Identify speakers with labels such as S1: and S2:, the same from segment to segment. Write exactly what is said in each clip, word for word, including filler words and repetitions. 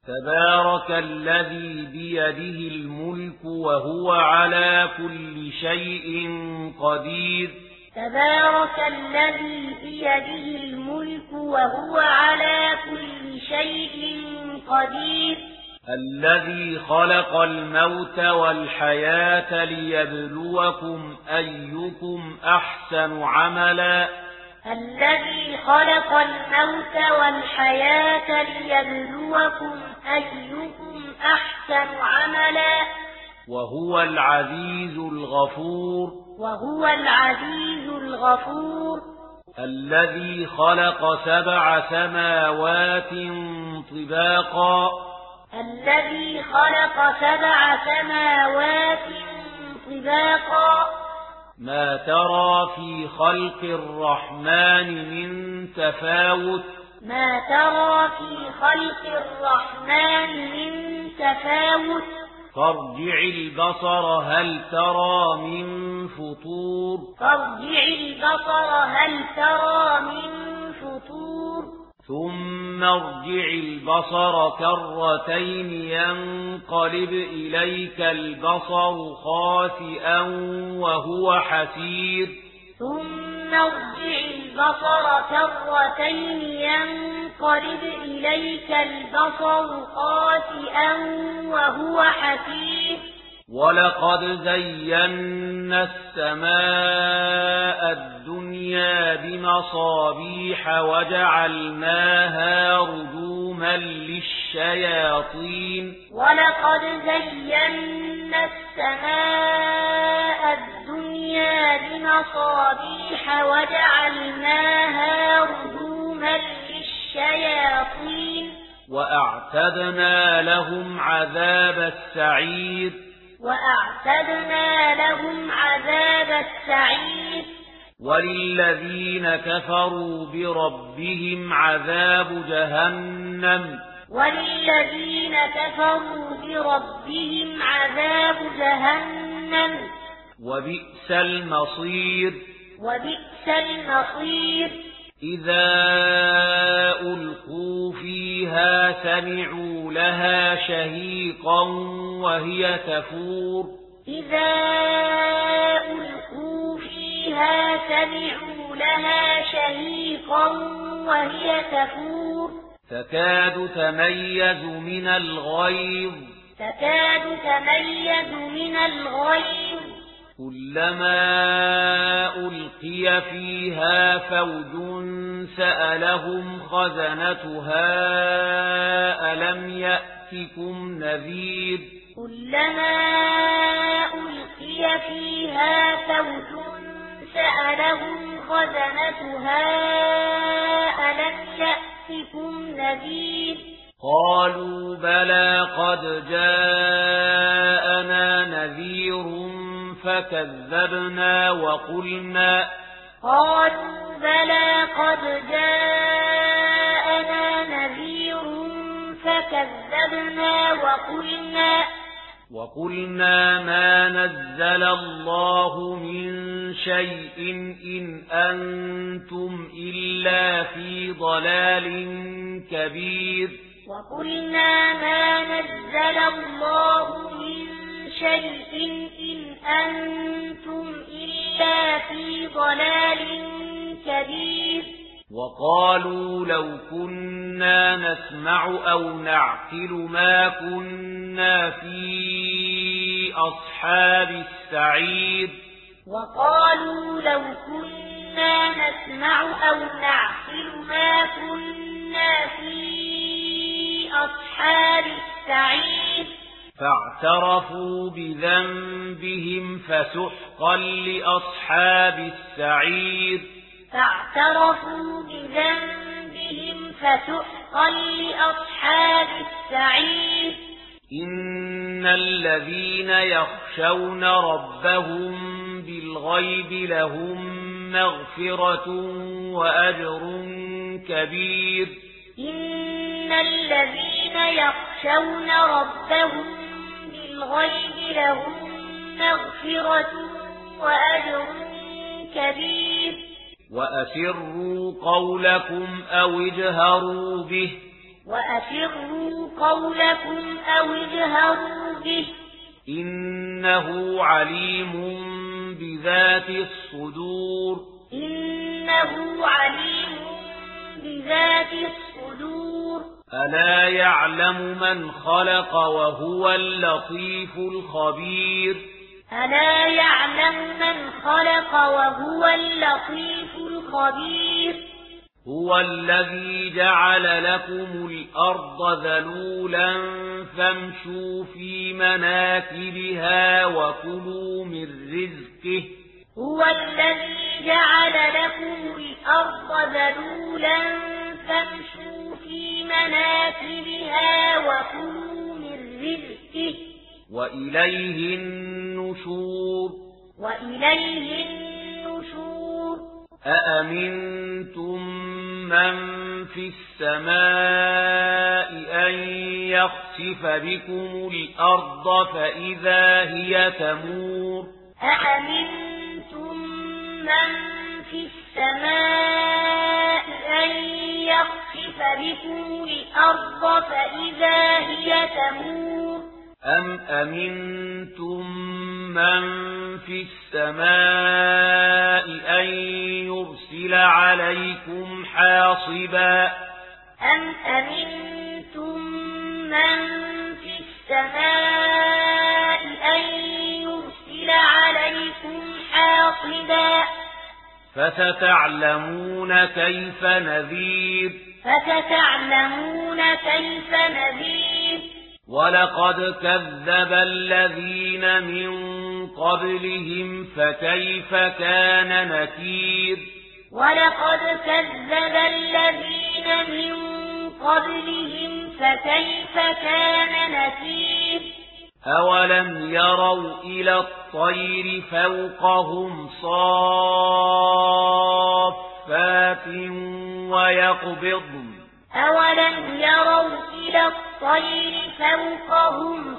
S1: تبارك الذي بيده الملك وهو على كل شيء قدير
S2: تبارك الذي بيده الملك وهو على كل شيء قدير
S1: الذي خلق الموت والحياة ليبلوكم أيكم أحسن عملا
S2: الذي خلق الموت والحياة ليبلوكم أيكم أحسن عملا
S1: وهو العزيز الغفور
S2: وهو العزيز الغفور
S1: الذي خلق سبع سماوات طباقا
S2: الذي خلق سبع سماوات طباقا
S1: ما ترى في خلق الرحمن من تفاوت
S2: ما ترى في خلق الرحمن من تفاوت
S1: فارجع البصر هل ترى من فطور
S2: فارجع البصر هل ترى من فطور
S1: ثم ارجع البصر كرتين ينقلب إليك البصر خاسئا وهو حسير
S2: ثم ارجع البصر كرتين ينقلب إليك البصر خاسئا وهو حسير
S1: ولقد زينا السماء الدنيا بمصابيح وجعلناها رجوما للشياطين
S2: ولقد زينا السماء الدنيا بمصابيح وجعلناها رجوما للشياطين
S1: وأعتدنا لهم عذاب السعير
S2: وأعتدنا لهم عذاب السعير
S1: وللذين كفروا بربهم عذاب جهنم
S2: وللذين كفروا بربهم عذاب جهنم
S1: وبئس المصير
S2: وبئس المصير
S1: إذا ألقوا فيها سمعوا لها شهيقا وهي تفور
S2: إذا ألقوا فيها سمعوا لها شهيقا وهي تفور
S1: تكاد تميز من الغيظ
S2: تكاد تميز من الغيظ
S1: كلما ألقي فيها فوج سألهم خزنتها ألم يأتكم نذير
S2: كلما ألقي فيها فوج سألهم خزنتها ألم يأتكم نذير
S1: قالوا بلى قد جاءنا نذير فكذبنا وقلنا
S2: قالوا بلى قد جاءنا نذير فكذبنا وقلنا
S1: وقلنا ما نزل الله من شيء إن أنتم إلا في ضلال كبير
S2: وقلنا ما نزل الله من شيء إن أنتم إلا في ضلال كبير
S1: وقالوا لو كنا نسمع أو نعقل ما كنا في أصحاب السعير
S2: وقالوا لو كنا نسمع أو نعقل ما كنا في أصحاب السعير
S1: فاعترفوا بذنبهم فسحقا لأصحاب السعير
S2: فاعترفوا بذنبهم فسحقا لأصحاب السعير
S1: إن الذين يخشون ربهم بالغيب لهم مغفرة وأجر كبير
S2: إن الذين يخشون ربهم بالغيب لهم مغفرة وأجر كبير
S1: وأسروا قولكم أو اجهروا به
S2: وأسروا قولكم أو اجهروا به
S1: إنه عليم بذات الصدور
S2: إنه عليم بذات الصدور
S1: ألا يعلم من خلق وهو اللطيف الخبير
S2: ألا يعلم من خلق وهو اللطيف الخبير
S1: هو الذي جعل لكم الأرض ذلولا فامشوا في مناكبها وكلوا من رزقه
S2: هو الذي جعل لكم الأرض ذلولا فامشوا في مناكبها وكلوا من رزقه
S1: وإليه النشور
S2: وإليه النشور
S1: أأمنتم من في السماء أن يخسف بكم الأرض فإذا هي تمور
S2: أأمنتم من في السماء أن يخسف بكم الأرض فإذا هي تمور
S1: أم أمنتم من في السماء أن يرسل عليكم حاصبا
S2: أم أمنتم من في السماء أن يرسل عليكم حاصبا
S1: فستعلمون كيف نذير
S2: فستعلمون كيف نذير
S1: ولقد كذب الذين من قبلهم فكيف كان نكير
S2: ولقد كذب الذين من قبلهم فكيف كان نكير
S1: أولم يروا إلى الطير فوقهم صافات ويقبضن
S2: أولم يروا إلى الطير فوقهم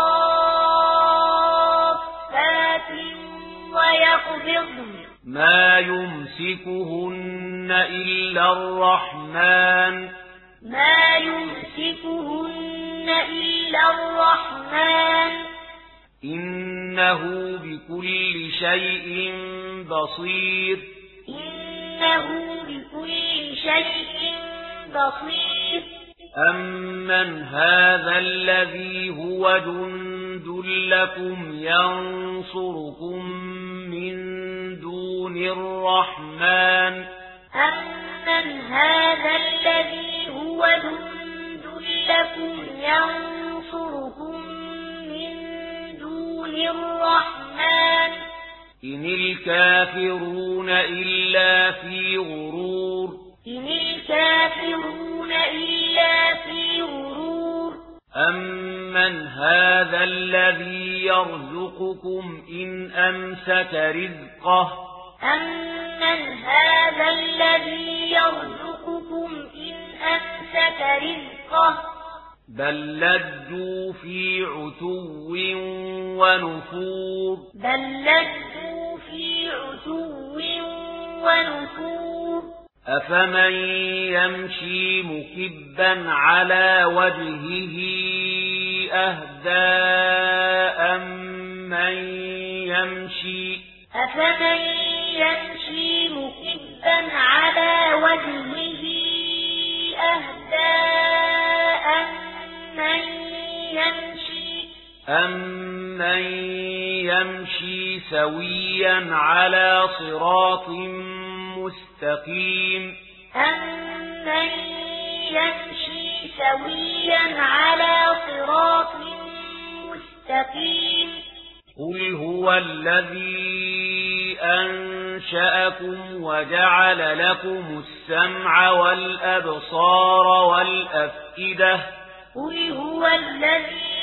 S2: صافات ويقبضن
S1: ما يمسكهن إلا الرحمن
S2: ما يمسكهن إلا الرحمن
S1: إنه بكل شيء بصير
S2: إنه بكل شيء بصير
S1: أمن هذا الذي هو جند لكم ينصركم من دون الرحمن
S2: أمن هذا الذي هو جند لكم ينصركم من دون الرحمن
S1: إن الكافرون إلا في غرور
S2: إن الكافرون إلا في غرور
S1: أمن هذا الذي يرزقكم إن أمسك رزقه
S2: أمن هذا الذي يرزقكم إن أمسك رزقه
S1: بل لجوا في عتو ونفور
S2: بل لجوا في عتو ونفور
S1: أفمن يمشي مكبا على وجهه أهدى أمن يمشي
S2: أفمن يمشي مكبا على وجهه أهدى أمن يمشي
S1: أمن يمشي سويا على صراط مستقيم
S2: أمن يمشي سويا على صراط مستقيم
S1: قل هو الذي أنشأكم وجعل لكم السمع والأبصار والأفئدة
S2: قل هو الذي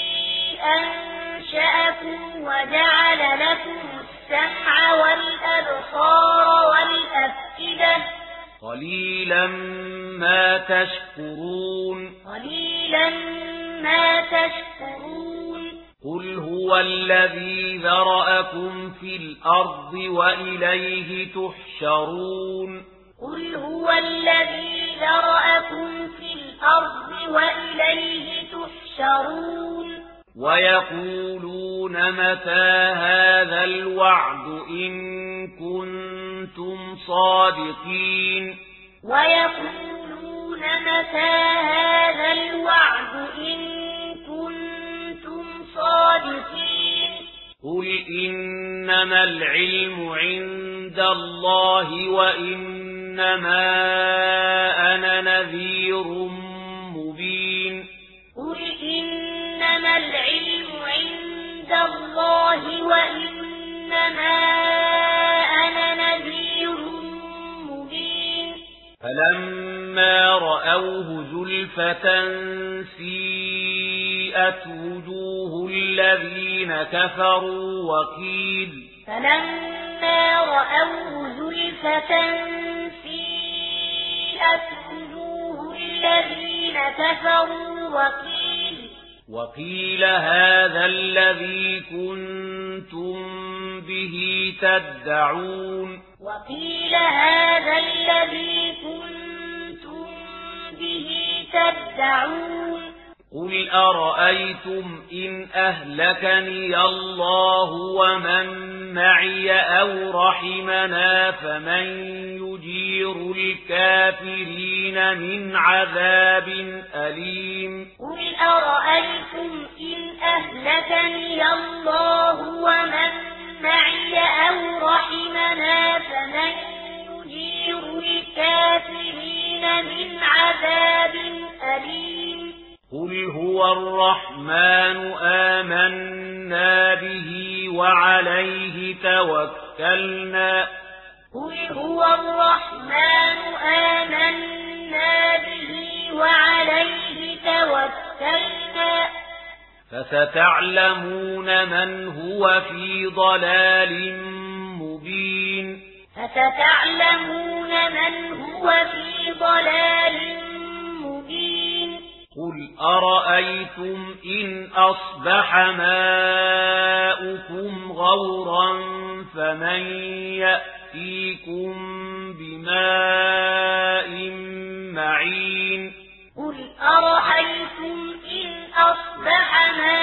S2: أنشأكم وجعل لكم السمع والأبصار والأفئدة
S1: قليلا ما تشكرون
S2: قليلا ما تشكرون
S1: قل هو الذي ذرأكم في الأرض وإليه تحشرون
S2: قل هو الذي ذرأكم في الأرض الأرض وإليه تحشرون
S1: ويقولون متى هذا الوعد إن كنتم صادقين
S2: ويقولون متى هذا الوعد إن كنتم صادقين
S1: قل إنما العلم عند الله وإنما أنا نذير مبين
S2: قل إنما العلم عند الله وإنما أنا نذير مبين
S1: فلما رأوه زلفة سيئت وجوه الذين كفروا وقيل
S2: فلما رأوه زلفة سيئت وجوه الذين كفروا وقيل
S1: وقيل هذا الذي كنتم به تدعون
S2: وقيل هذا الذي كنتم به تدعون
S1: قل أرأيتم إن أهلكني الله ومن معي أو رحمنا فمن يجير الكافرين من عذاب أليم
S2: قل أرأيتم إن أهلكني الله ومن معي أو رحمنا فمن يجير الكافرين من عذاب أليم
S1: قل هو الرحمن آمنا به وعليه توكلنا
S2: قل هو الرحمن آمنا به وعليه توكلنا
S1: فستعلمون من هو في ضلال مبين
S2: فستعلمون من هو في ضلال مبين
S1: قل أرأيتم إن أصبح ماؤكم غورا فمن يأتيكم بماء معين
S2: قل أرأيتم إن أصبح ماؤكم